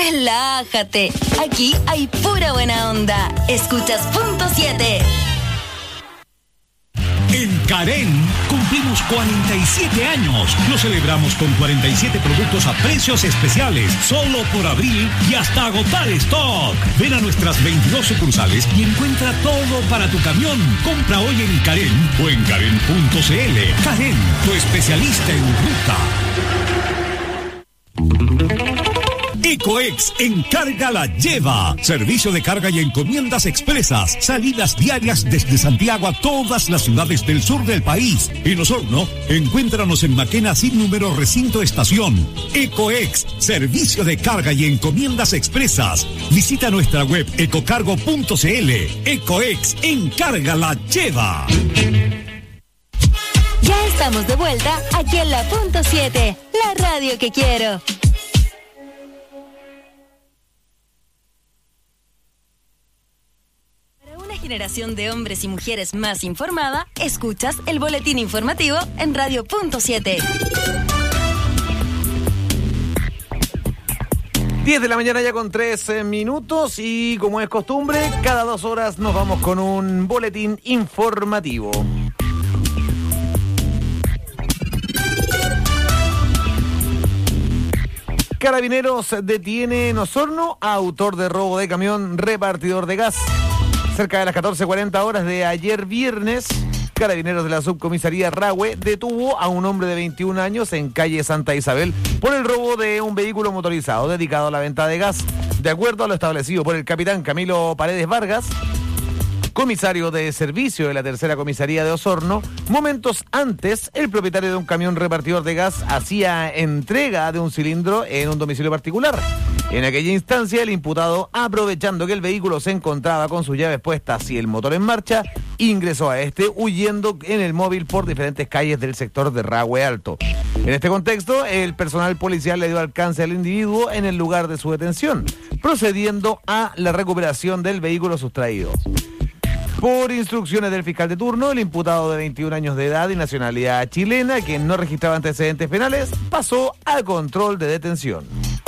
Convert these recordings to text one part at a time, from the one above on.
Relájate, aquí hay pura buena onda. Escuchas Punto 7. En Carén cumplimos 47 años. Lo celebramos con 47 productos a precios especiales, solo por abril y hasta agotar stock. Ven a nuestras 22 sucursales y encuentra todo para tu camión. Compra hoy en Carén o en Carén.cl. Carén, tu especialista en ruta. Ecoex Encarga la Lleva. Servicio de carga y encomiendas expresas. Salidas diarias desde Santiago a todas las ciudades del sur del país. En Osorno, encuéntranos en Maquena sin número recinto estación. Ecoex, servicio de carga y encomiendas expresas. Visita nuestra web ecocargo.cl. Ecoex Encarga la Lleva. Ya estamos de vuelta aquí en la Punto 7, la radio que quiero. Generación de hombres y mujeres más informada, escuchas el boletín informativo en Radio Punto 7. 10 de la mañana ya con 3 minutos y como es costumbre, cada 2 horas nos vamos con un boletín informativo. Carabineros detiene en Osorno a autor de robo de camión repartidor de gas. Cerca de las 14:40 horas de ayer viernes, Carabineros de la Subcomisaría Rahue detuvo a un hombre de 21 años en calle Santa Isabel por el robo de un vehículo motorizado dedicado a la venta de gas. De acuerdo a lo establecido por el capitán Camilo Paredes Vargas, comisario de servicio de la tercera comisaría de Osorno, momentos antes, el propietario de un camión repartidor de gas hacía entrega de un cilindro en un domicilio particular. En aquella instancia, el imputado, aprovechando que el vehículo se encontraba con sus llaves puestas y el motor en marcha, ingresó a este huyendo en el móvil por diferentes calles del sector de Rahue Alto. En este contexto, el personal policial le dio alcance al individuo en el lugar de su detención, procediendo a la recuperación del vehículo sustraído. Por instrucciones del fiscal de turno, el imputado de 21 años de edad y nacionalidad chilena, que no registraba antecedentes penales, pasó a control de detención.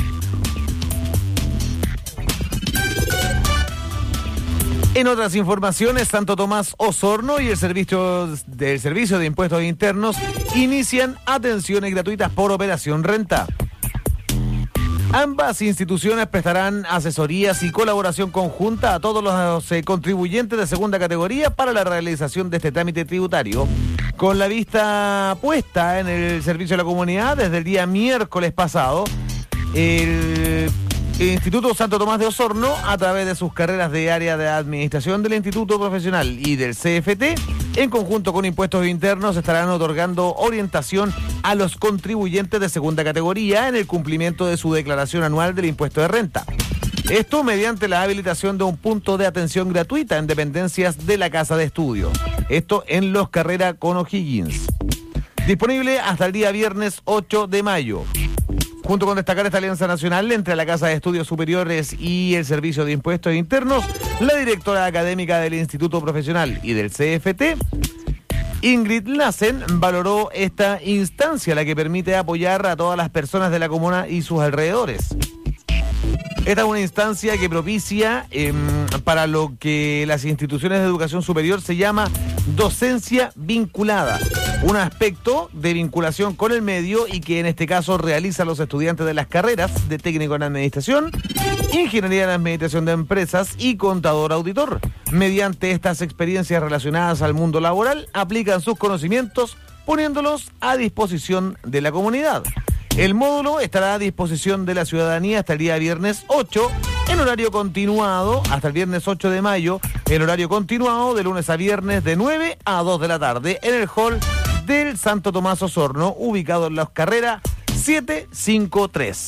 En otras informaciones, Santo Tomás Osorno y el Servicio de Impuestos Internos inician atenciones gratuitas por Operación Renta. Ambas instituciones prestarán asesorías y colaboración conjunta a todos los contribuyentes de segunda categoría para la realización de este trámite tributario, con la vista puesta en el servicio a la comunidad desde el día miércoles pasado. El Instituto Santo Tomás de Osorno, a través de sus carreras de área de administración del Instituto Profesional y del CFT, en conjunto con Impuestos Internos, estarán otorgando orientación a los contribuyentes de segunda categoría en el cumplimiento de su declaración anual del impuesto de renta. Esto mediante la habilitación de un punto de atención gratuita en dependencias de la Casa de Estudio. Esto en Los Carrera con O'Higgins. Disponible hasta el día viernes 8 de mayo. Junto con destacar esta alianza nacional entre la Casa de Estudios Superiores y el Servicio de Impuestos Internos, la directora académica del Instituto Profesional y del CFT, Ingrid Lassen, valoró esta instancia, la que permite apoyar a todas las personas de la comuna y sus alrededores. Esta es una instancia que propicia para lo que las instituciones de educación superior se llama docencia vinculada, un aspecto de vinculación con el medio y que en este caso realizan los estudiantes de las carreras de técnico en administración, ingeniería en administración de empresas y contador auditor. Mediante estas experiencias relacionadas al mundo laboral, aplican sus conocimientos poniéndolos a disposición de la comunidad. El módulo estará a disposición de la ciudadanía hasta el día viernes 8, en horario continuado, hasta el viernes 8 de mayo, en horario continuado de lunes a viernes de 9 a 2 de la tarde, en el hall del Santo Tomás Osorno, ubicado en Las Carreras 753.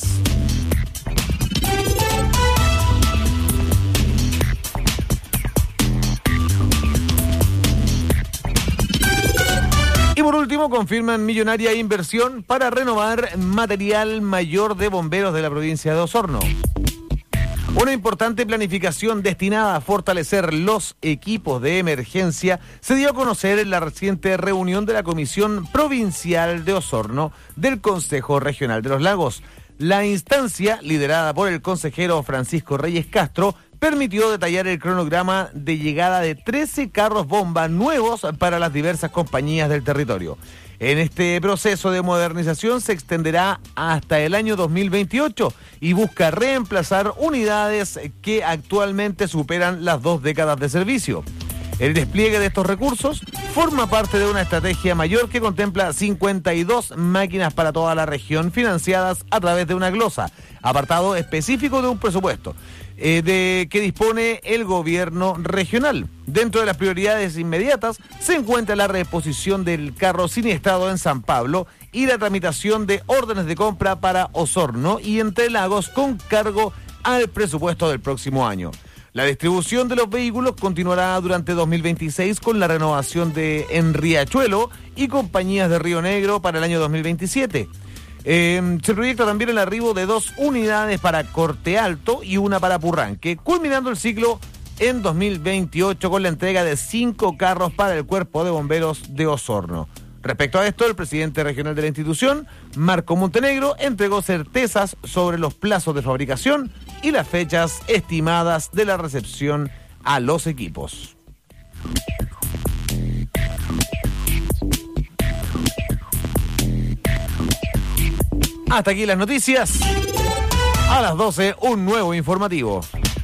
Y por último, confirman millonaria inversión para renovar material mayor de bomberos de la provincia de Osorno. Una importante planificación destinada a fortalecer los equipos de emergencia se dio a conocer en la reciente reunión de la Comisión Provincial de Osorno del Consejo Regional de los Lagos. La instancia, liderada por el consejero Francisco Reyes Castro, permitió detallar el cronograma de llegada de 13 carros bomba nuevos para las diversas compañías del territorio. En este proceso de modernización se extenderá hasta el año 2028 y busca reemplazar unidades que actualmente superan las 2 décadas de servicio. El despliegue de estos recursos forma parte de una estrategia mayor que contempla 52 máquinas para toda la región financiadas a través de una glosa, apartado específico de un presupuesto de que dispone el gobierno regional. Dentro de las prioridades inmediatas se encuentra la reposición del carro siniestrado en San Pablo y la tramitación de órdenes de compra para Osorno y Entre Lagos con cargo al presupuesto del próximo año. La distribución de los vehículos continuará durante 2026 con la renovación en Riachuelo y compañías de Río Negro para el año 2027. Se proyecta también el arribo de 2 unidades para Corte Alto y una para Purranque, culminando el ciclo en 2028 con la entrega de 5 carros para el Cuerpo de Bomberos de Osorno. Respecto a esto, el presidente regional de la institución, Marco Montenegro, entregó certezas sobre los plazos de fabricación y las fechas estimadas de la recepción a los equipos. Hasta aquí las noticias. A las 12, un nuevo informativo.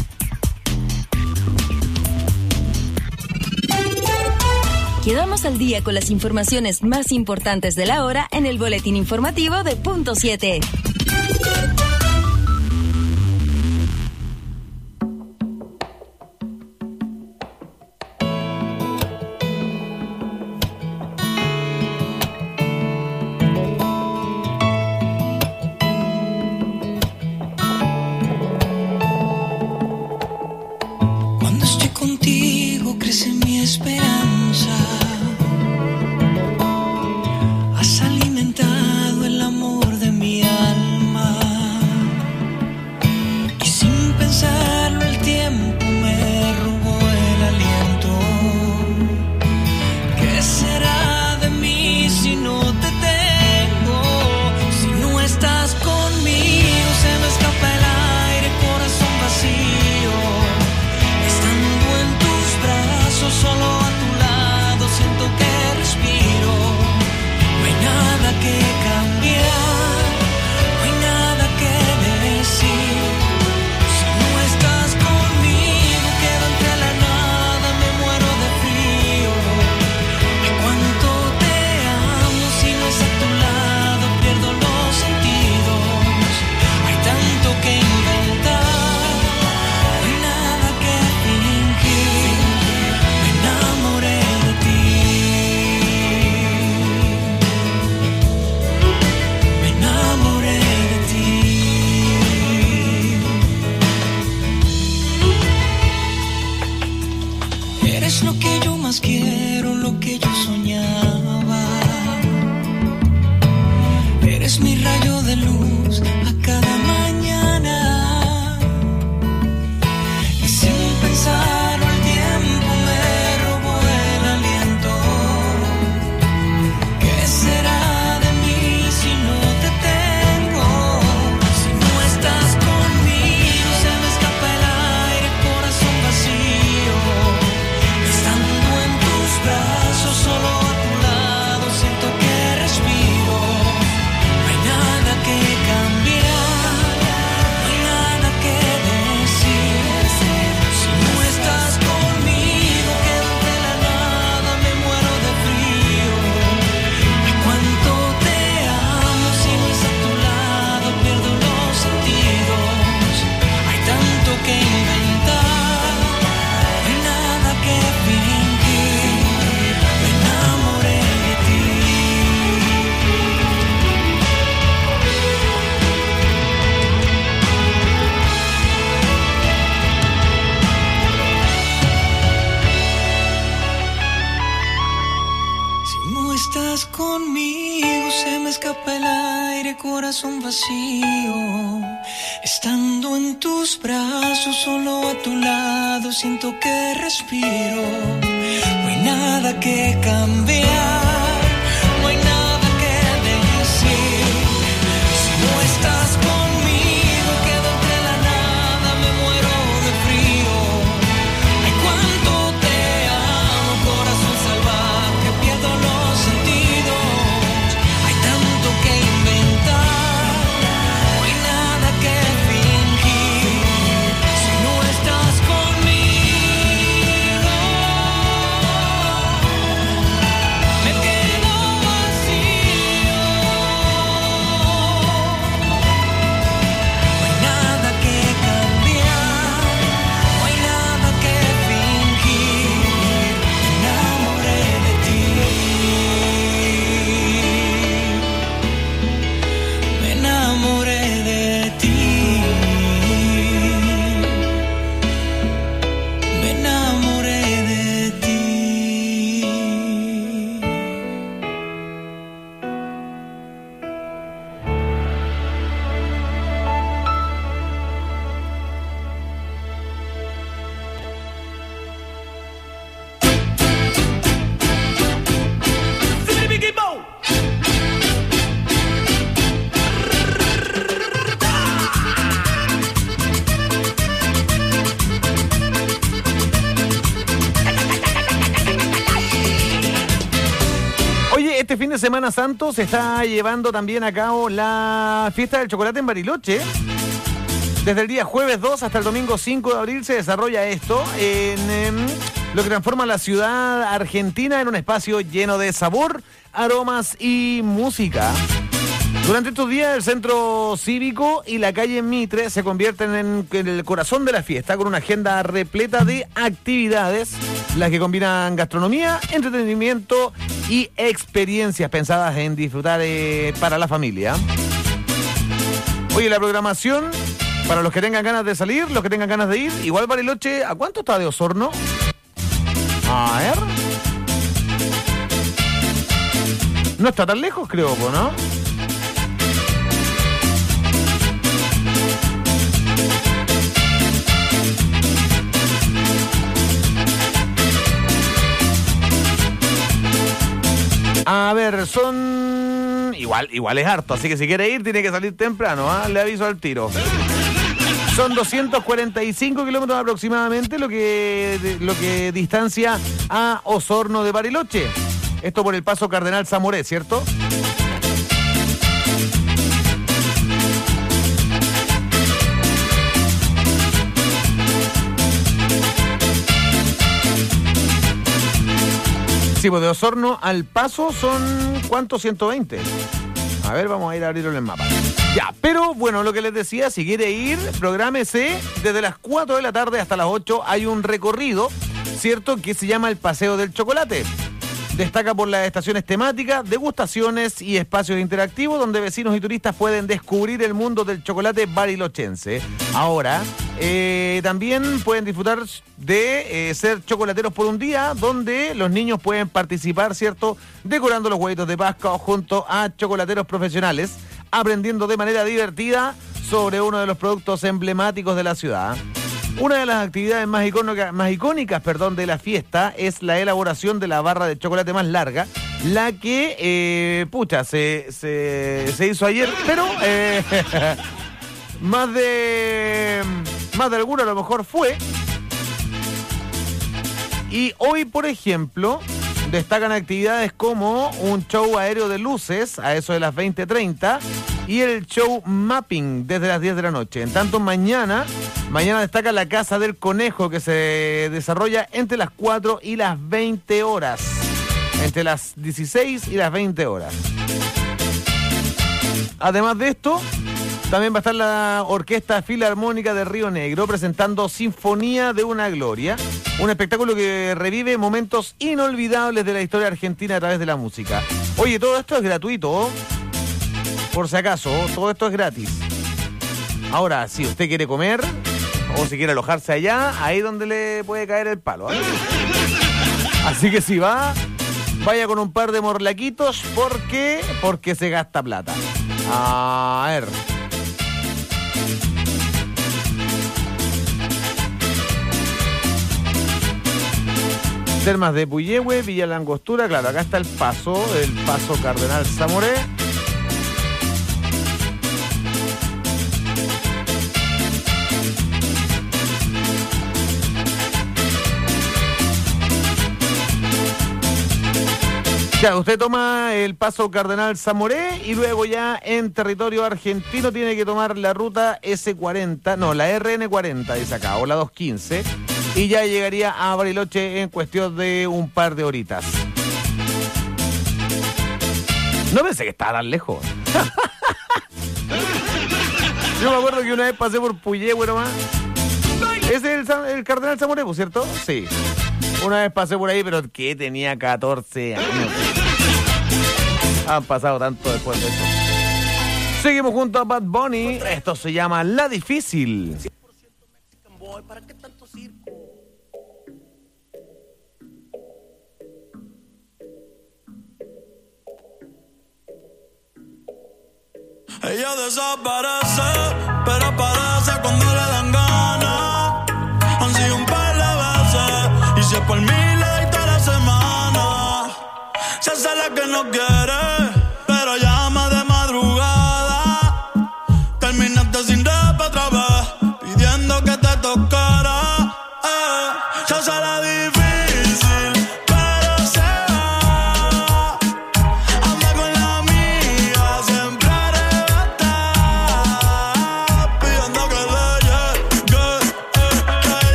Quedamos al día con las informaciones más importantes de la hora en el boletín informativo de Punto 7. Cuando estoy contigo crece mi esperanza. Has alimentado el amor de mi alma y sin pensarlo el tiempo me robó el aliento. ¿Qué será de mí si no te tengo? Si no estás conmigo se me escapa el aire, corazón vacío. Estando en tus brazos, solo a tu lado siento que respiro. No hay nada que cambiar, no hay nada que decir. Si no estás conmigo quedo entre la nada, me muero de frío. Ay, cuánto te amo, si no es a tu lado pierdo los sentidos. Hay tanto que inventar, no hay nada que fingir. Me enamoré de ti. Me enamoré de ti. Eres lo que yo más quiero, lo que yo soñaba. Eres mi rayo de luz a cada mañana. Y sin pensarlo el tiempo me robó el aliento. ¿Qué será de mí si no te tengo? Si no estás conmigo se me escapa el aire, corazón vacío. Estando en tus brazos, solo a tu lado siento que respiro. No hay nada que cambiar, no hay nada que decir. Si no estás conmigo quedo entre la nada, me muero de frío. Ay, cuánto te amo, si no es a tu lado pierdo los sentidos. Hay tanto que inventar, no hay nada que fingir. Me enamoré de ti. Si no estás conmigo se me escapa el aire, corazón vacío. Estando en tus brazos, solo a tu lado siento que respiro. No hay nada que cambiar, no hay nada que decir. Si no estás conmigo de Semana Santo se está llevando también a cabo la fiesta del chocolate en Bariloche. Desde el día jueves 2 hasta el domingo 5 de abril se desarrolla esto en lo que transforma la ciudad argentina en un espacio lleno de sabor, aromas y música. Durante estos días el centro cívico y la calle Mitre se convierten en el corazón de la fiesta con una agenda repleta de actividades, las que combinan gastronomía, entretenimiento y experiencias pensadas en disfrutar para la familia. Oye, la programación, para los que tengan ganas de salir, los que tengan ganas de ir, igual Bariloche, ¿a cuánto está de Osorno? A ver. No está tan lejos, creo, ¿no? A ver, son... Igual es harto, así que si quiere ir tiene que salir temprano, ¿ah? Le aviso al tiro. Son 245 kilómetros aproximadamente lo que distancia a Osorno de Bariloche. Esto por el paso Cardenal Zamoré, ¿cierto? Sí, pues de Osorno al paso son, ¿cuántos? 120. A ver, vamos a ir a abrirlo en el mapa. Ya, pero bueno, lo que les decía, si quiere ir, prográmese. Desde las 4 de la tarde hasta las 8 hay un recorrido, ¿cierto?, que se llama el Paseo del Chocolate. Destaca por las estaciones temáticas, degustaciones y espacios interactivos donde vecinos y turistas pueden descubrir el mundo del chocolate barilochense. Ahora, también pueden disfrutar de ser chocolateros por un día, donde los niños pueden participar, ¿cierto?, decorando los huevitos de Pascua junto a chocolateros profesionales, aprendiendo de manera divertida sobre uno de los productos emblemáticos de la ciudad. Una de las actividades más icónicas de la fiesta es la elaboración de la barra de chocolate más larga, la que, se hizo ayer, pero más de alguno a lo mejor fue. Y hoy, por ejemplo, destacan actividades como un show aéreo de luces a eso de las 20:30 y el show mapping desde las 10 de la noche. En tanto, mañana destaca la Casa del Conejo, que se desarrolla entre las 4 y las 20 horas. Entre las 16 y las 20 horas. Además de esto, también va a estar la Orquesta Filarmónica de Río Negro presentando Sinfonía de una Gloria, un espectáculo que revive momentos inolvidables de la historia argentina a través de la música. Oye, todo esto es gratuito, por si acaso, todo esto es gratis. Ahora, si usted quiere comer o si quiere alojarse allá, ahí donde le puede caer el palo, ¿eh? Así que si vaya con un par de morlaquitos porque se gasta plata. A ver. Termas de Puyehue, Villa La Angostura, claro, acá está el paso Cardenal Zamoré. Ya, usted toma el paso Cardenal Zamoré y luego ya en territorio argentino tiene que tomar la ruta S40, no, la RN40 dice acá, o la 215, y ya llegaría a Bariloche en cuestión de un par de horitas. No pensé que estaba tan lejos. Yo me acuerdo que una vez pasé por Puyehue nomás. Ese es el Cardenal Zamoré, ¿cierto? Sí. Una vez pasé por ahí, pero que tenía 14 años. Han pasado tanto después de eso. Seguimos junto a Bad Bunny. Esto se llama La Difícil. 100% Mexican Boy, ¿para qué tanto circo? Ella desaparece, pero aparece cuando le dan ganas. Han sido un par de veces, y si es por mí le doy toda la semana. Se hace la que no quiere, pero llama de madrugada. Terminaste sin rap otra vez, pidiendo que te tocara. Se hace la difícil, pero se va. Anda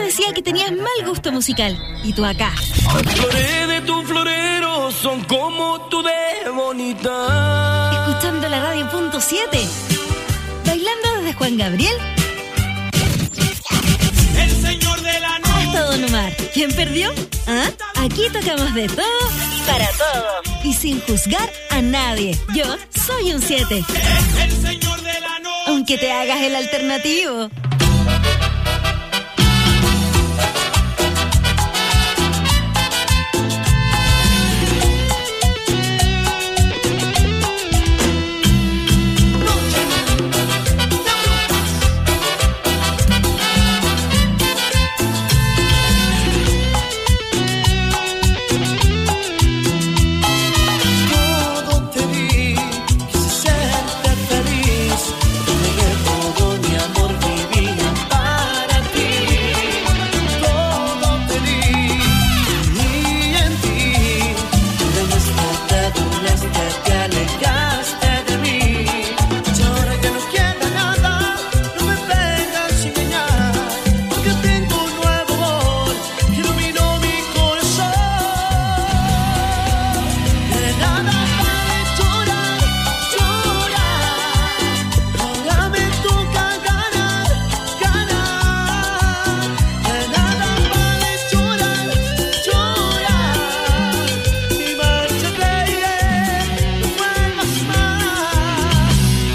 decía que tenías mal gusto musical. Y tú acá. Las flores de tu florero son como tú de bonita. Escuchando la radio .7. Bailando desde Juan Gabriel El señor de la noche. hasta Don Omar. ¿Quién perdió? ¿Ah? Aquí tocamos de todo para todos. Y sin juzgar a nadie. Yo soy un 7. El señor de la noche. Aunque te hagas el alternativo. Todo te di, quise serte feliz. Entregué todo mi amor, mi vida para ti. Todo te di, y en ti te burlaste, te alejaste de mí. Y ahora que no queda nada, no me vengas a engañar, porque tengo un nuevo amor que iluminó mi corazón. De nada vale llorar, llorar. Ahora me toca ganar, ganar. De nada vale llorar, llorar. Y márchate, no vuelvas más.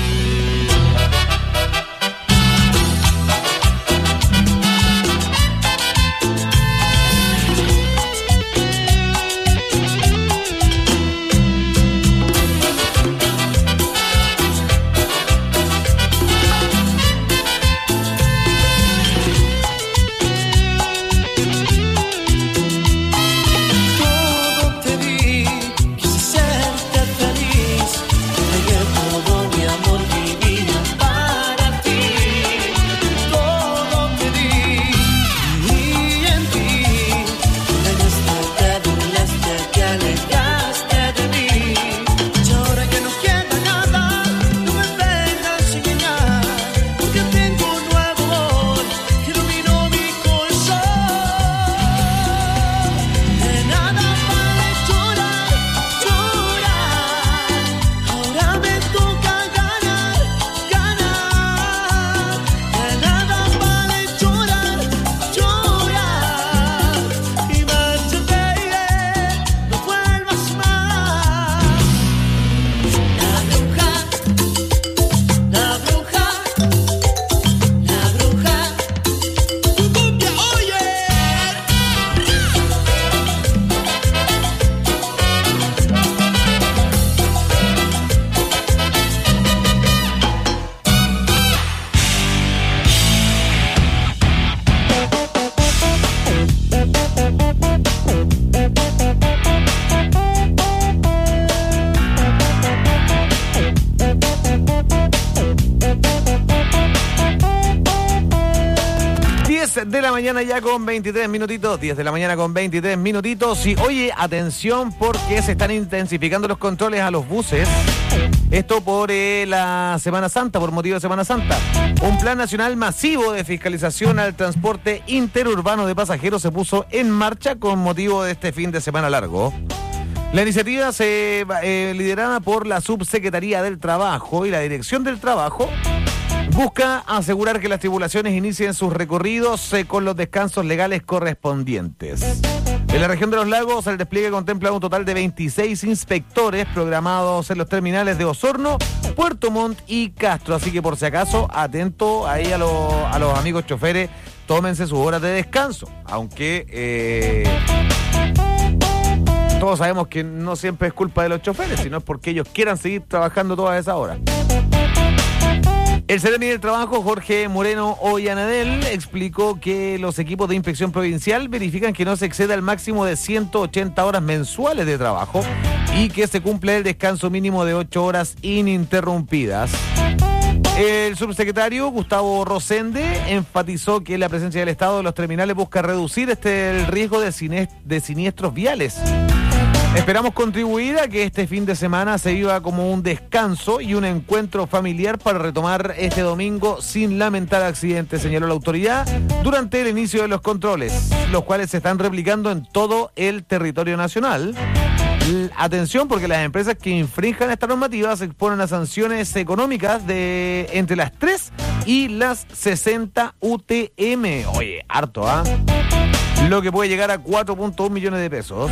Todo te di, quise serte feliz. Entregué todo mi amor, mi vida para ti. Todo te di, y en ti te burlaste, te alejaste de mí. Y ahora que no queda nada, no me vengas a engañar, porque tengo un nuevo amor que iluminó mi corazón. De nada vale llorar, llorar. Ahora me toca ganar, ganar. De nada vale llorar, llorar. Y márchate, no vuelvas más. La bruja, la bruja, tu cumbia, oye. De la mañana ya con 23 minutitos, 10 de la mañana con 23 minutitos. Y oye, atención porque se están intensificando los controles a los buses. Esto por la Semana Santa, por motivo de Semana Santa. Un plan nacional masivo de fiscalización al transporte interurbano de pasajeros se puso en marcha con motivo de este fin de semana largo. La iniciativa se liderada por la Subsecretaría del Trabajo y la Dirección del Trabajo. Busca asegurar que las tripulaciones inicien sus recorridos con los descansos legales correspondientes. En la región de los lagos, el despliegue contempla un total de 26 inspectores programados en los terminales de Osorno, Puerto Montt y Castro. Así que por si acaso, atento ahí a los amigos choferes, tómense sus horas de descanso. Aunque todos sabemos que no siempre es culpa de los choferes, sino es porque ellos quieran seguir trabajando todas esas horas. El Seremi del Trabajo, Jorge Moreno Ollanadel, explicó que los equipos de inspección provincial verifican que no se exceda el máximo de 180 horas mensuales de trabajo y que se cumple el descanso mínimo de 8 horas ininterrumpidas. El subsecretario Gustavo Rosende enfatizó que la presencia del Estado en los terminales busca reducir el riesgo de siniestros viales. Esperamos contribuir a que este fin de semana se viva como un descanso y un encuentro familiar para retomar este domingo sin lamentar accidentes, señaló la autoridad durante el inicio de los controles, los cuales se están replicando en todo el territorio nacional. Atención, porque las empresas que infrinjan esta normativa se exponen a sanciones económicas de entre las 3 y las 60 UTM. Oye, harto, ¿ah? Lo que puede llegar a 4.1 millones de pesos.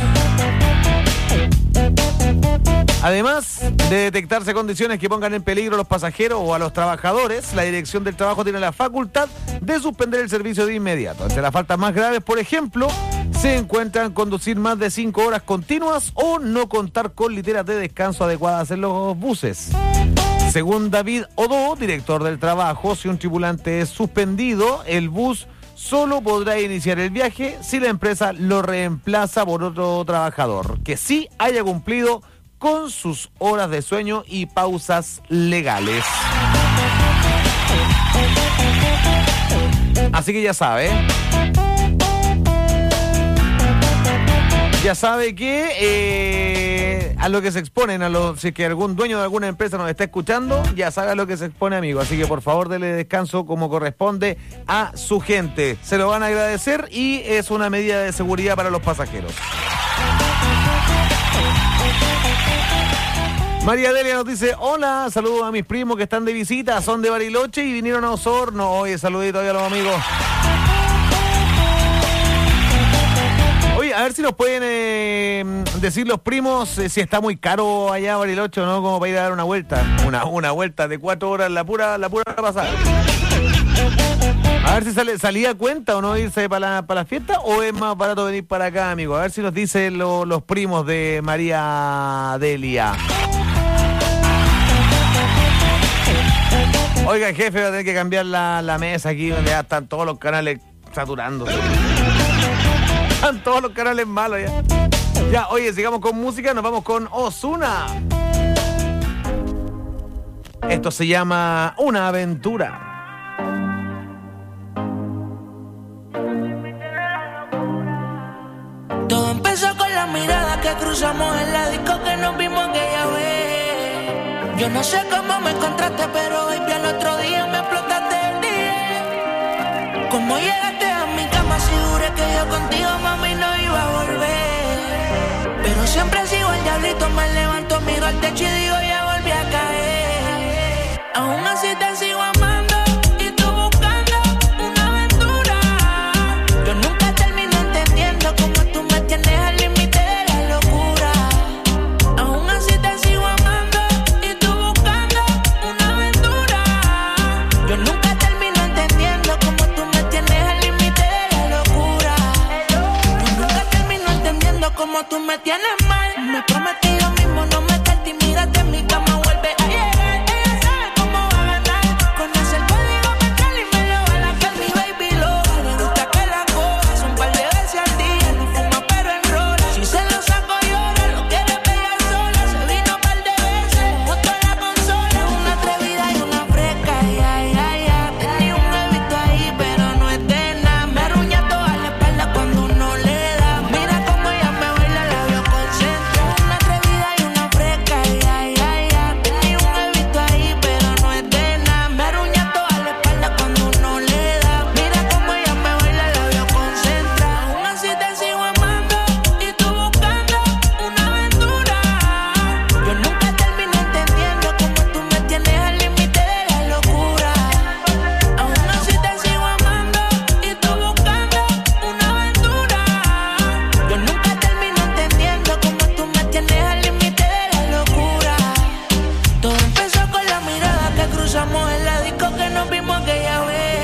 Además de detectarse condiciones que pongan en peligro a los pasajeros o a los trabajadores, la Dirección del Trabajo tiene la facultad de suspender el servicio de inmediato. Entre las faltas más graves, por ejemplo, se encuentran conducir más de 5 horas continuas o no contar con literas de descanso adecuadas en los buses. Según David Odó, director del trabajo, si un tripulante es suspendido, el bus solo podrá iniciar el viaje si la empresa lo reemplaza por otro trabajador que sí haya cumplido con sus horas de sueño y pausas legales. Así que ya sabe. Ya sabe que a lo que se exponen, si es que algún dueño de alguna empresa nos está escuchando, ya sabe a lo que se expone, amigo. Así que por favor dele descanso como corresponde a su gente. Se lo van a agradecer y es una medida de seguridad para los pasajeros. María Delia nos dice: hola, saludos a mis primos que están de visita, son de Bariloche y vinieron a Osorno. Oye, saludito a los amigos. Oye, a ver si nos pueden decir los primos si está muy caro allá Bariloche o no, como para ir a dar una vuelta. Una vuelta de 4 horas, la pura pasada. A ver si salía a cuenta o no irse para la fiesta, o es más barato venir para acá, amigo. A ver si nos dicen los primos de María Delia. Oiga, jefe, va a tener que cambiar la mesa aquí, donde ya están todos los canales saturando. Están todos los canales malos ya. Ya, oye, sigamos con música, nos vamos con Ozuna. Esto se llama Una Aventura. Todo empezó con la mirada que cruzamos en la disco que nos vimos aquella vez. Yo no sé cómo me encontraste, pero baby, al otro día me explotaste el día. ¿Cómo llegaste a mi cama si juré que yo contigo, mami, no iba a volver? Pero siempre sigo el diablito, me levanto, miro al techo y digo, ya volví a caer. Aún así te sigo amando y tú buscando una aventura. Yo nunca termino entendiendo cómo tú me tienes al límite de la locura. Aún así te sigo amando y tú buscando una aventura. Yo nunca termino entendiendo cómo tú me tienes al límite de la locura. Yo nunca termino entendiendo cómo tú me tienes mal. Me prometí lo mismo, no me y mírate en mi cama, vuelve a llegar. Ella sabe cómo va a ganar. Conoce el código mental y me lo va a lacar. Mi baby loca, le gusta que la cojas un par de veces al día. No fuma pero enrola. Si se lo saco llora, lo quiere pegar sola. Se vino un par de veces, junto a la consola. Una atrevida y una fresca, ya. Tenía un bebito ahí, pero no es de nada. Me arruña toda la espalda cuando uno le da. Mira cómo ella me baila, la veo concentrada. Una atrevida y una fresca, ya. Tenía un bebito ahí, pero no es de nada. Me arruña toda la espalda cuando uno le da. Mira cómo ella me baila, la veo concentrada. Aún así te sigo amando y tú buscando una aventura. Yo nunca termino entendiendo cómo tú me tienes al límite de la locura. Aún así te sigo amando y tú buscando una aventura. Yo nunca termino entendiendo cómo tú me tienes al límite de la locura. Todo empezó con la mirada que cruzamos en la disco que nos vimos aquella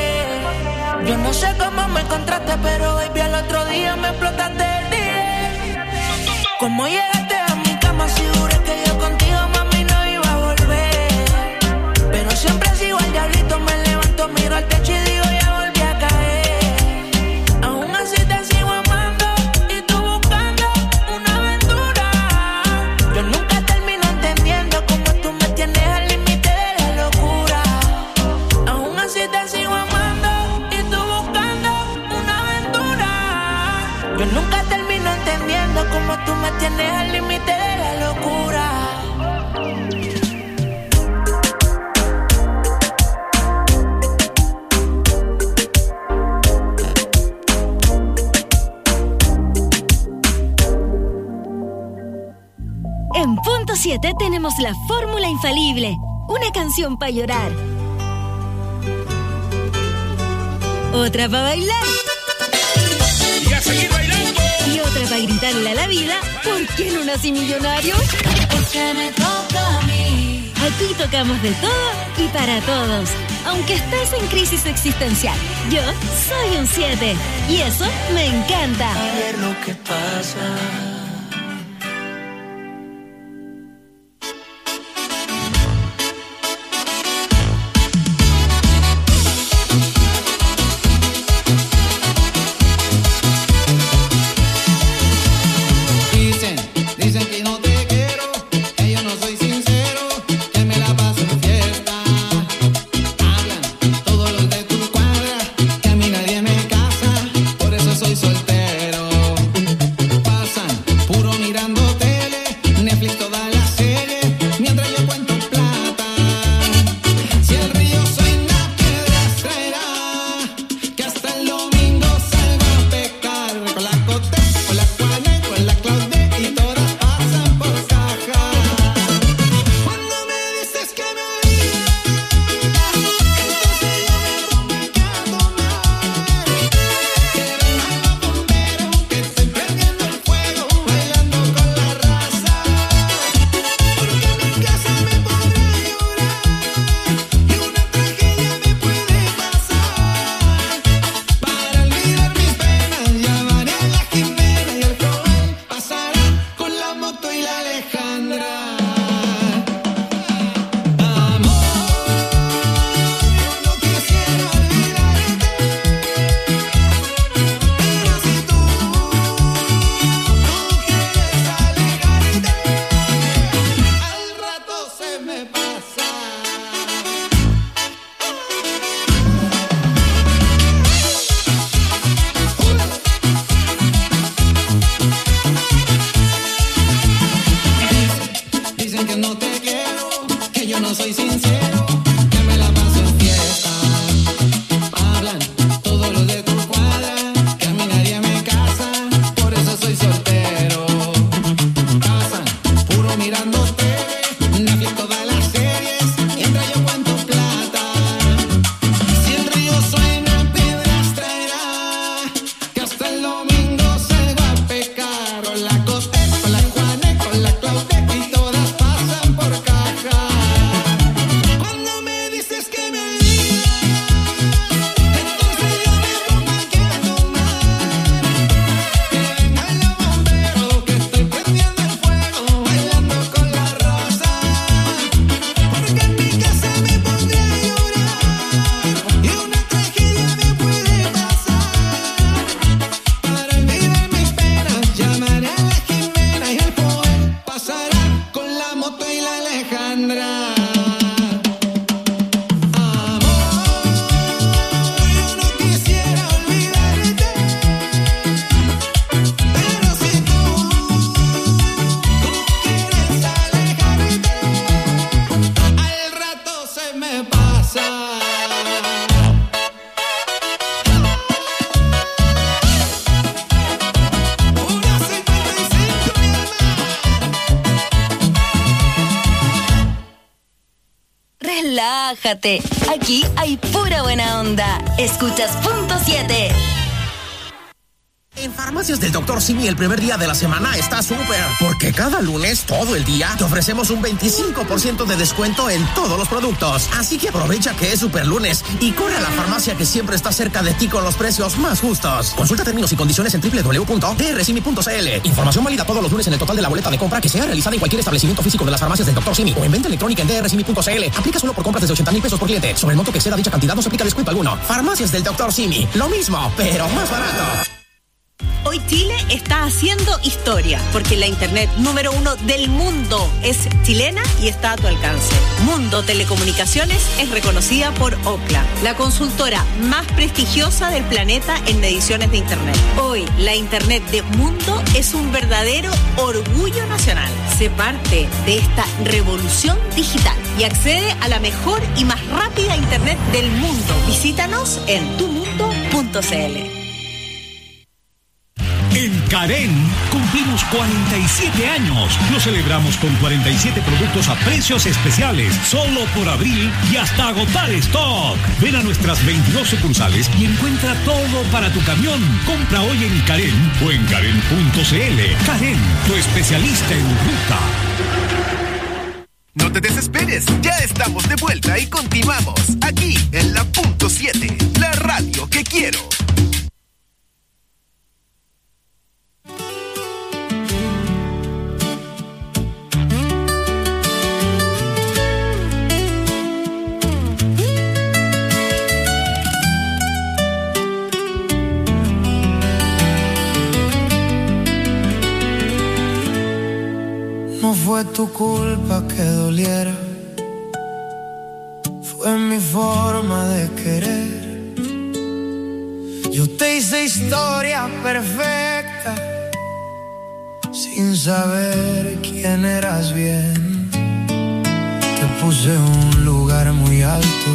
vez. Yo no sé cómo me encontraste, pero baby, al otro día me explotaste el día. ¿Cómo llegaste a mi cama si juré que yo contigo, mami, no iba a volver? Pero siempre sigo al diablito, me levanto, miro al techo y digo, ya volví a caer. Aún así te sigo amando y tú buscando una aventura. Yo nunca termino entendiendo cómo tú me tienes al límite de la locura. Aún así te sigo amando y tú buscando una aventura. Yo nunca termino entendiendo como tú me tienes al límite de la locura. En Punto 7 tenemos la fórmula infalible. Una canción para llorar. Otra para bailar. ¡Y a seguir bailando! Y otra para gritarle a la vida, ¿por qué no nací millonario? Porque me toca a mí. Aquí tocamos de todo y para todos. Aunque estés en crisis existencial, yo soy un 7. Y eso me encanta. A ver lo que pasa. Dicen que no te quiero, que yo no soy sincero, que me la paso en fiesta. Hablan todos los de tu cuadra, que a mí nadie me casa, por eso soy soltero. Pasan puro mirando tele, Netflix toda la serie, mientras yo cuento plata. Si el río suena, piedras traerá, que hasta el domingo salgo a pecar. Con la Cote, con la Juana, con la Claudia y todas pasan por caja. Cuando me dices que me olvidas, entonces yo me pongo aquí a tomar. Que vengan los bomberos, que estoy prendiendo el fuego, bailando con la raza. Porque en mi casa me podrá llorar y una tragedia me puede pasar. Para olvidar mis penas llamaré a la Jimena y el Joel pasará con la moto y la Alejandra. Amor, yo no quisiera olvidarte, pero si tú no quieres alejarte, al rato se me pasa. Dicen que no te quiero, que yo no soy sincero, que me la paso en fiesta. Hablan todos los de tu cuadra, que a mí nadie me casa, por eso soy soltero. Pasan puro mirando tele, Netflix todas las series, mientras yo cuento plata. Si el río suena, piedras traerá, que hasta el domingo salgo a pecar. Con la Cote, con la Juana, con la Claudia y todas pasan por caja. Cuando me dices que me olvidas, entonces yo me pongo aquí a tomar. Que vengan los bomberos, que estoy prendiendo el fuego, bailando con la raza. Porque en mi casa me pondré a llorar y una tragedia me puede pasar. Para olvidar mis penas llamaré a la Jimena y el Joel pasará con la moto y la Alejandra. Amor, yo no quisiera olvidarte, pero si tú quieres alejarte, al rato se me pasa. Una 55, mi Relájate. Aquí hay pura buena onda. Escuchas Punto 7. En Farmacias del Dr. Simi el primer día de la semana está súper, porque cada lunes, todo el día, te ofrecemos un 25% de descuento en todos los productos. Así que aprovecha que es super lunes y corre a la farmacia que siempre está cerca de ti con los precios más justos. Consulta términos y condiciones en www.drSimi.cl. Información válida todos los lunes en el total de la boleta de compra que sea realizada en cualquier establecimiento físico de las Farmacias del Dr. Simi o en venta electrónica en drSimi.cl. Aplica solo por compras desde 80,000 pesos por cliente. Sobre el monto que exceda dicha cantidad no se aplica descuento alguno. Farmacias del Dr. Simi. Lo mismo, pero más barato. Hoy Chile está haciendo historia, porque la internet número 1 del mundo es chilena y está a tu alcance. Mundo Telecomunicaciones es reconocida por Ookla, la consultora más prestigiosa del planeta en mediciones de internet. Hoy, la internet de Mundo es un verdadero orgullo nacional. Sé parte de esta revolución digital y accede a la mejor y más rápida internet del mundo. Visítanos en tumundo.cl. En Karen cumplimos 47 años. Lo celebramos con 47 productos a precios especiales, solo por abril y hasta agotar stock. Ven a nuestras 22 sucursales y encuentra todo para tu camión. Compra hoy en Karen o en karen.cl. Karen, tu especialista en ruta. No te desesperes, ya estamos de vuelta y continuamos aquí en la Punto 7, la radio que quiero. No fue tu culpa que doliera, fue mi forma de querer. Yo te hice historia perfecta, sin saber quién eras bien. Te puse un lugar muy alto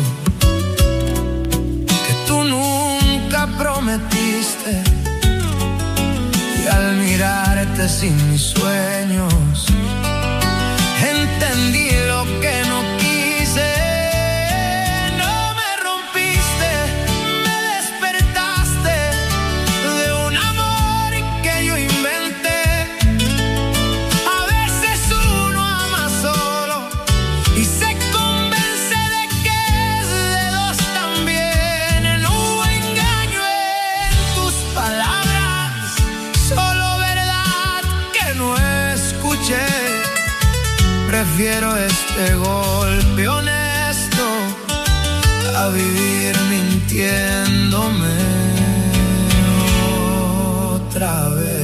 que tú nunca prometiste. Y al mirarte sin mis sueños, entendí lo que no quise. No me rompiste, me despertaste de un amor que yo inventé. A veces uno ama solo y se convence de que es de dos también. No hubo engaño en tus palabras, solo verdad que no escuché. Prefiero este golpe honesto a vivir mintiéndome otra vez.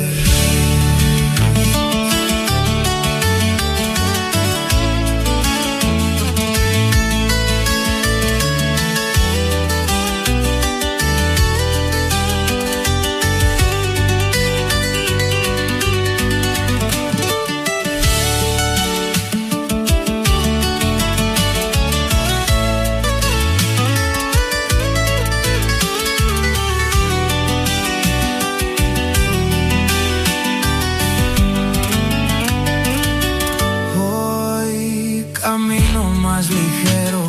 Camino más ligero,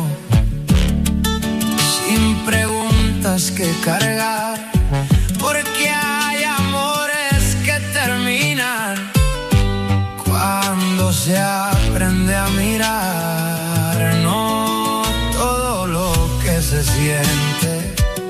sin preguntas que cargar, porque hay amores que terminan cuando se aprende a mirar. No todo lo que se siente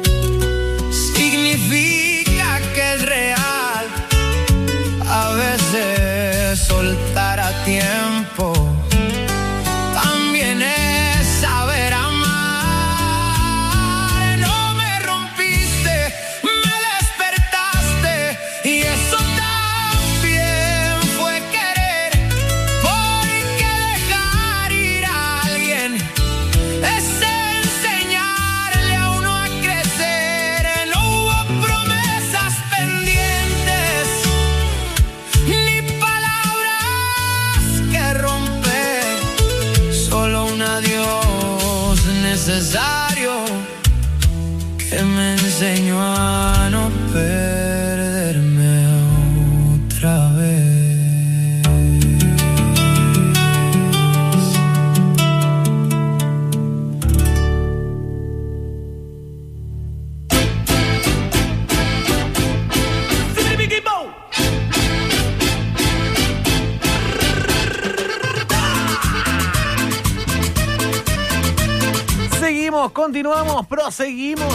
significa que es real. A veces soltar a tiempo también es saber amar. No me rompiste, me despertaste y eso también fue querer. Porque dejar ir a alguien es enseñarle a uno a crecer. No hubo promesas pendientes ni palabras que romper, solo un adiós necesario que me enseñó a no perderme otra vez. Seguimos, continuamos, proseguimos.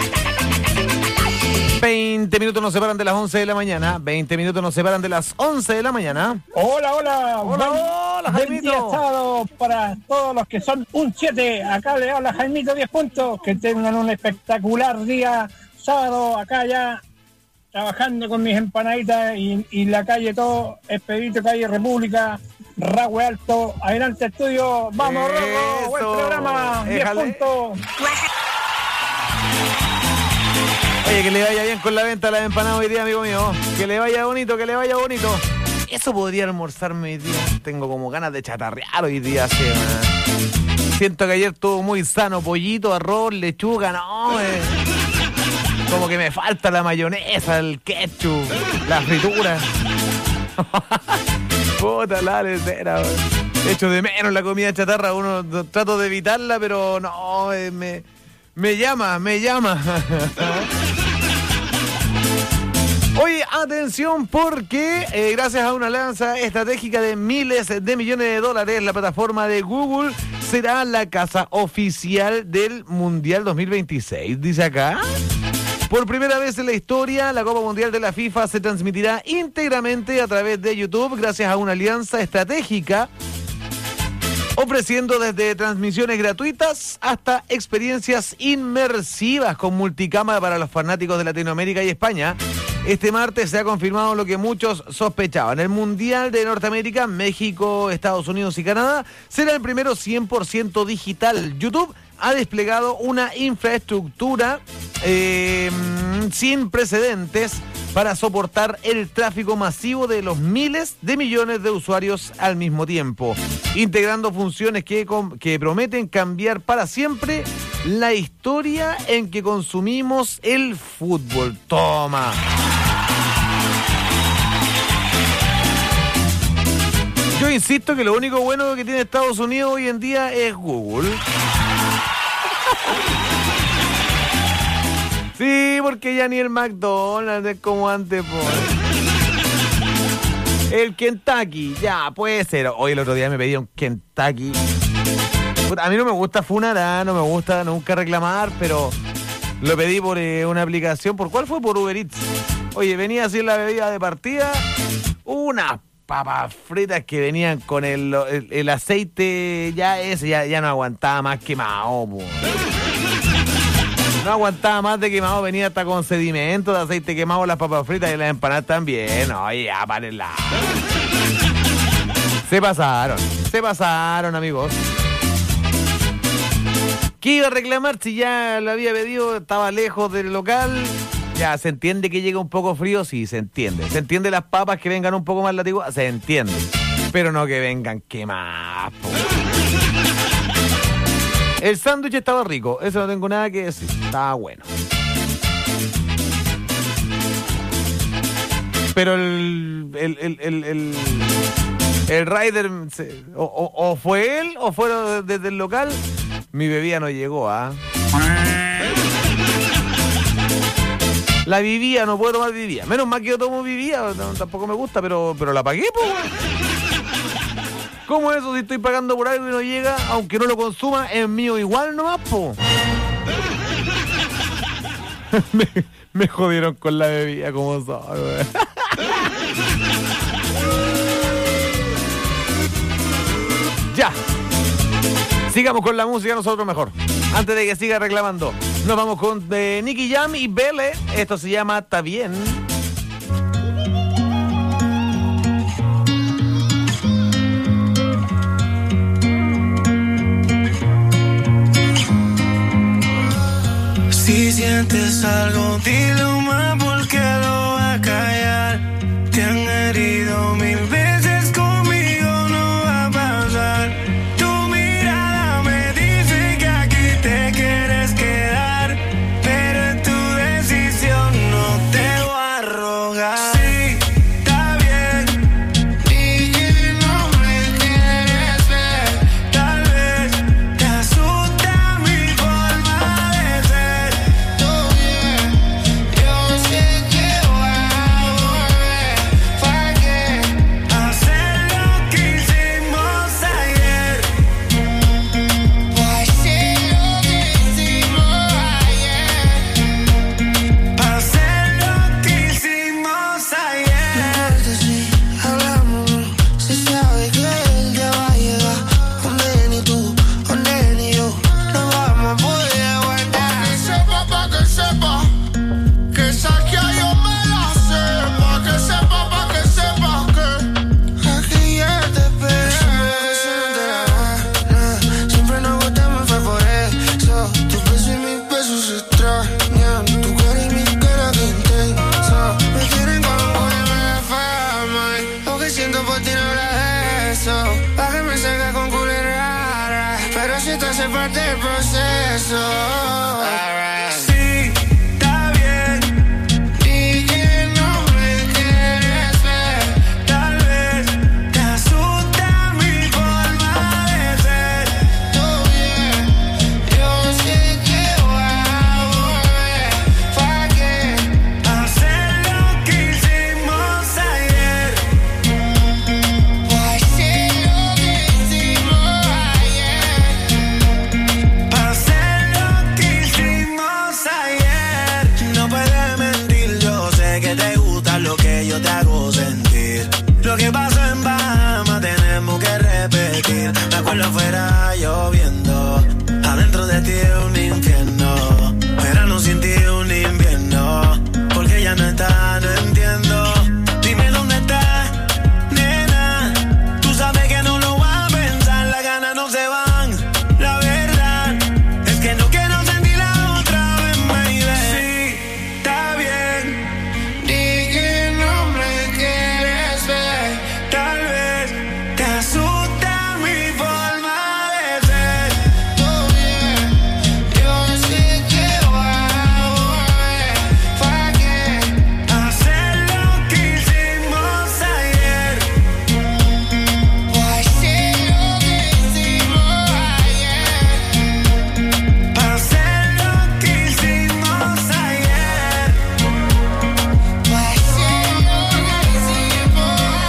20 minutos nos separan de las 11 de la mañana. 20 minutos nos separan de las 11 de la mañana. Hola, hola. Hola, Buen Jaimito. día sábado para todos los que son un 7. Acá le habla Jaimito 10 puntos. Que tengan un espectacular día sábado acá ya trabajando con mis empanaditas y la calle todo, Expedito, calle República, Rahue Alto, adelante estudio, vamos Rorro, buen programa, 10 puntos. Oye, que le vaya bien con la venta de las empanadas hoy día, amigo mío. Que le vaya bonito, que le vaya bonito. Eso podría almorzarme hoy día. Tengo como ganas de chatarrear hoy día. Sí, siento que ayer estuvo muy sano. Pollito, arroz, lechuga, no. Como que me falta la mayonesa, el ketchup, la fritura. Puta la lecera. Echo de menos la comida chatarra. Uno trato de evitarla, pero no, me llama. Oye, atención porque gracias a una alianza estratégica de miles de millones de dólares, la plataforma de Google será la casa oficial del Mundial 2026. Dice acá, por primera vez en la historia, la Copa Mundial de la FIFA se transmitirá íntegramente a través de YouTube gracias a una alianza estratégica, ofreciendo desde transmisiones gratuitas hasta experiencias inmersivas con multicámara para los fanáticos de Latinoamérica y España. Este martes se ha confirmado lo que muchos sospechaban. El Mundial de Norteamérica, México, Estados Unidos y Canadá será el primero 100% digital. YouTube ha desplegado una infraestructura sin precedentes para soportar el tráfico masivo de los miles de millones de usuarios al mismo tiempo, integrando funciones que prometen cambiar para siempre la historia en que consumimos el fútbol. Toma. Yo insisto que lo único bueno que tiene Estados Unidos hoy en día es Google. Sí, porque ya ni el McDonald's es como antes, pues. El Kentucky, ya, puede ser. Hoy el otro día me pedí un Kentucky. A mí no me gusta funar, no me gusta nunca reclamar, pero lo pedí por una aplicación. ¿Por cuál fue? Por Uber Eats. Oye, venía así la bebida de partida, unas papas fritas que venían con el aceite, ya no aguantaba más quemado, po. No aguantaba más de quemado, venía hasta con sedimento de aceite quemado las papas fritas y las empanadas también. Oye, ya, párenla. Se pasaron, amigos. ¿Qué iba a reclamar si ya lo había pedido? Estaba lejos del local. Ya, ¿se entiende que llega un poco frío? Sí, se entiende. ¿Se entiende las papas que vengan un poco más latiguas? Se entiende. Pero no que vengan quemadas, po. El sándwich estaba rico, eso no tengo nada que decir. Estaba bueno. Pero el rider, o fue él o fueron desde el local. Mi bebida no llegó, ¿ah? La vivía, no puedo tomar vivía. Menos mal que yo tomo vivía, tampoco me gusta, pero la pagué, po. ¿Cómo eso si estoy pagando por algo y no llega? Aunque no lo consuma, es mío igual nomás, po. me jodieron con la bebida como son, güey. Ya. Sigamos con la música nosotros mejor. Antes de que siga reclamando. Nos vamos con Nicky Jam y Belle. Esto se llama Está Bien. Si sientes algo, dilo más porque lo va a callar. Te han herido 1000 veces, conmigo no va a pasar. Tu mirada me dice que aquí te quieres quedar, pero es tu decisión, no te voy a rogar. Sí, está bien, y que no me quieres ver. Tal vez te asusta mi forma de ser. parte del proceso. Que pasó en Bahamas tenemos que repetir. Me acuerdo afuera lloviendo, adentro de ti es un infierno. Verano sin ti es un invierno, porque ya no está, no entiendo. Dime dónde estás, nena. Tú sabes que no lo vas a pensar, las ganas no se van. La verdad es que no quiero sentirla otra vez, baby. Sí, está bien. Di que no me quieres ver. Tal vez te asusta mi forma de ser. Todo bien, yo sé que va a volver. ¿Para qué? Hacer lo que hicimos ayer. Para hacer lo que hicimos ayer. Para hacer lo que hicimos ayer. Para hacer lo que hicimos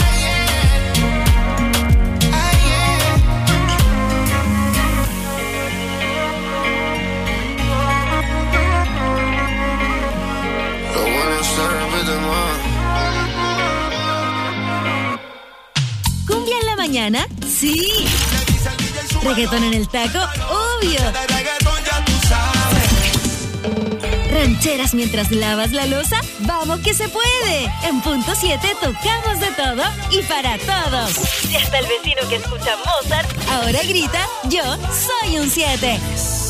Lo bueno se repite más. ¿Cumbia en la mañana? Sí. ¿Reggaetón en el taco? Obvio. ¿Rancheras mientras lavas la loza? ¡Vamos que se puede! En punto 7 tocamos de todo y para todos. Y hasta el vecino que escucha Mozart ahora grita: yo soy un 7.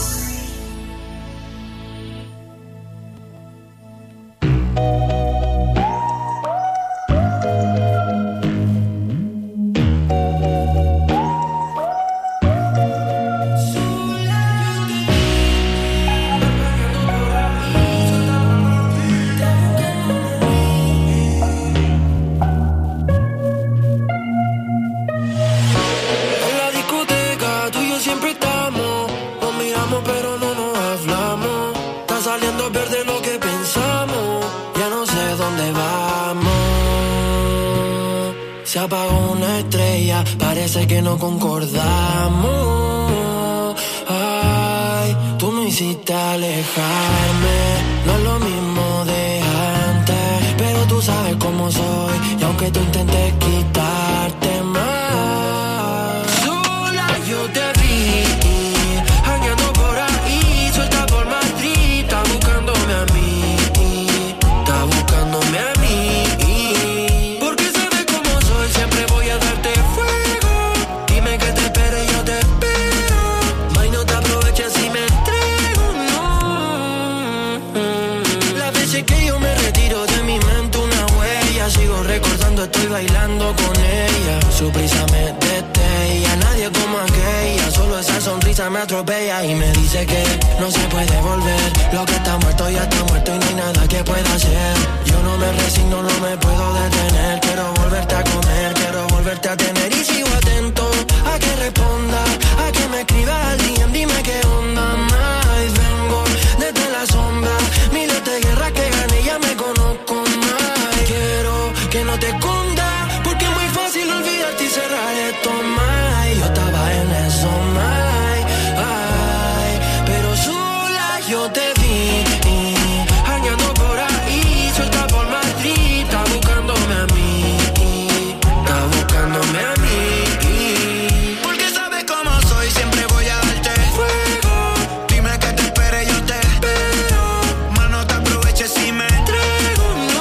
En la discoteca tú y yo siempre estamos. Nos miramos pero no nos hablamos. Está saliendo a perder lo que pensamos. Ya no sé dónde vamos. Se apagó una estrella, parece que no concordamos. Ay, tú me hiciste alejarme. No es lo mismo de antes, pero tú sabes cómo soy. Y aunque tú intentes quitarte más, yo te vi, hangando por ahí, suelta por Madrid, está buscándome a mí, está buscándome a mí. Porque sabes cómo soy, siempre voy a darte fuego. Dime que te espere, yo te espero. May, no te aproveches si me entrego, no. Las veces que yo me retiro de mi mente una huella, sigo recordando, estoy bailando con ella. Su prisa me destella, nadie como aquella. Solo esa sonrisa me atropella y me dice que no se puede volver. Lo que está muerto ya está muerto y no hay nada que pueda hacer. Yo no me resigno, no me puedo detener. Quiero volverte a comer, quiero volverte a tener. Y sigo atento a que responda, a que me escriba al DM, dime qué onda más. Vengo desde la sombra, miles de guerras que gané, ya me conozco más. Quiero que no te escondas, porque es muy fácil olvidarte y cerrar esto más. Yo estaba en eso más, ay, pero sola yo te vi, hangando por ahí, suelta por Madrid, está buscándome a mí, está buscándome a mí. Porque sabes cómo soy, siempre voy a darte fuego. Dime que te espere, yo te espero. Más no te aproveches si me entrego, no.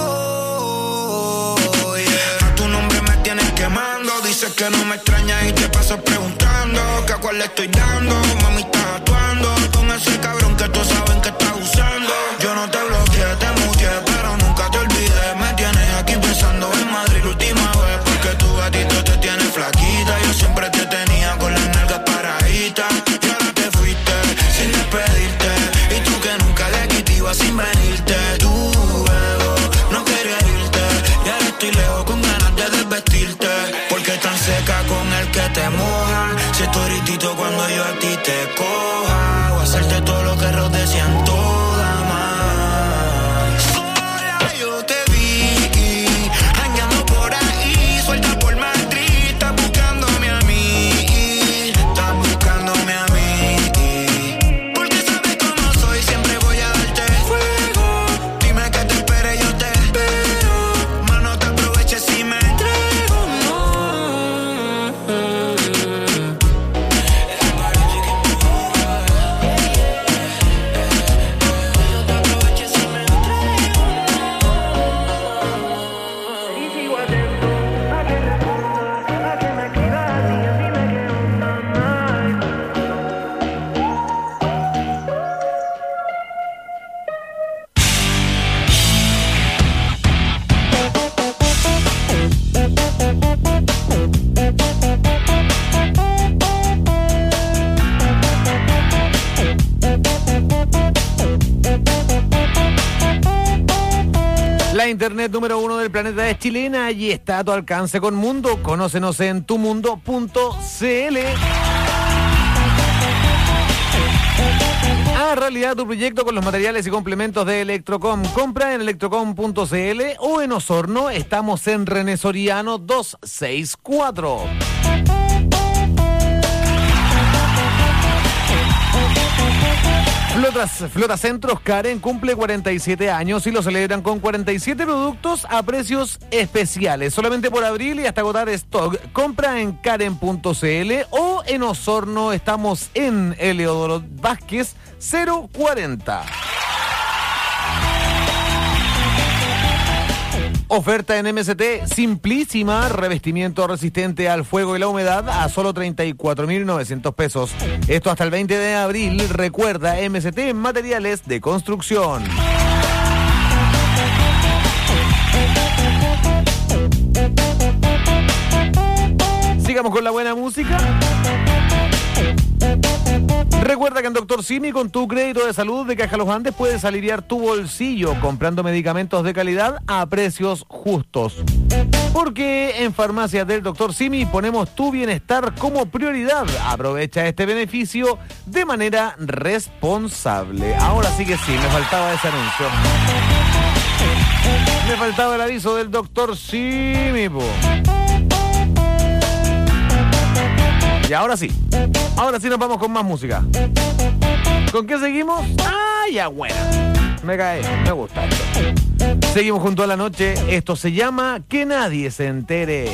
Yeah. A tu nombre me tienes quemando. Dices que no me extrañas y te pasas preguntando que a cuál le estoy dando. Mami, estás actuando con ese cabrón que todos saben que estás usando. Yo no te bloqueé, te muteé, pero nunca te olvidé. Me tienes aquí pensando en Madrid la última vez, porque tu gatito te tiene flaquita. Yo siempre te tenía con las nalgas paraditas y ahora te siento de más. Sola yo te vi, jangueando por ahí, suelta por Madrid, estás buscándome a mí, estás buscándome a mí. Porque sabes cómo soy, siempre voy a darte fuego. Dime que te espere, yo te espero. Más no te aproveches si me entrego, no. La internet número 1 del planeta es chilena y está a tu alcance con Mundo. Conócenos en tumundo.cl. Haz realidad tu proyecto con los materiales y complementos de Electrocom. Compra en electrocom.cl o en Osorno. Estamos en René Soriano 264. Flotacentros Karen cumple 47 años y lo celebran con 47 productos a precios especiales. Solamente por abril y hasta agotar stock. Compra en Karen.cl o en Osorno. Estamos en Eleodoro Vázquez 040. Oferta en MST simplísima, revestimiento resistente al fuego y la humedad a solo 34.900 pesos. Esto hasta el 20 de abril. Recuerda, MST en materiales de construcción. Sigamos con la buena música. Recuerda que en Dr. Simi, con tu crédito de salud de Caja Los Andes, puedes aliviar tu bolsillo comprando medicamentos de calidad a precios justos. Porque en Farmacias del Dr. Simi ponemos tu bienestar como prioridad. Aprovecha este beneficio de manera responsable. Ahora sí que sí, me faltaba ese anuncio. Me faltaba el aviso del Dr. Simi, po. Y ahora sí nos vamos con más música. ¿Con qué seguimos? ¡Ah, ya bueno! Me cae, me gusta esto. Seguimos junto a la noche. Esto se llama Que Nadie Se Entere.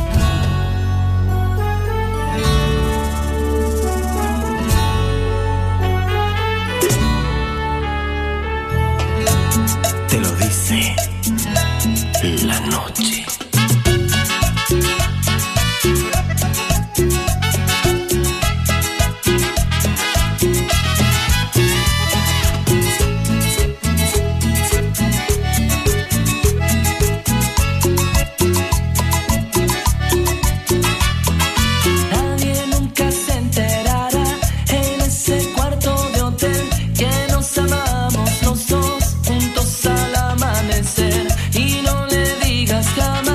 Te lo dice la noche. Los dos juntos al amanecer y no le digas jamás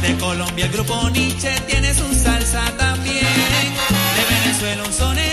Colombia el grupo Nietzsche tiene su salsa también. De Venezuela un sonero.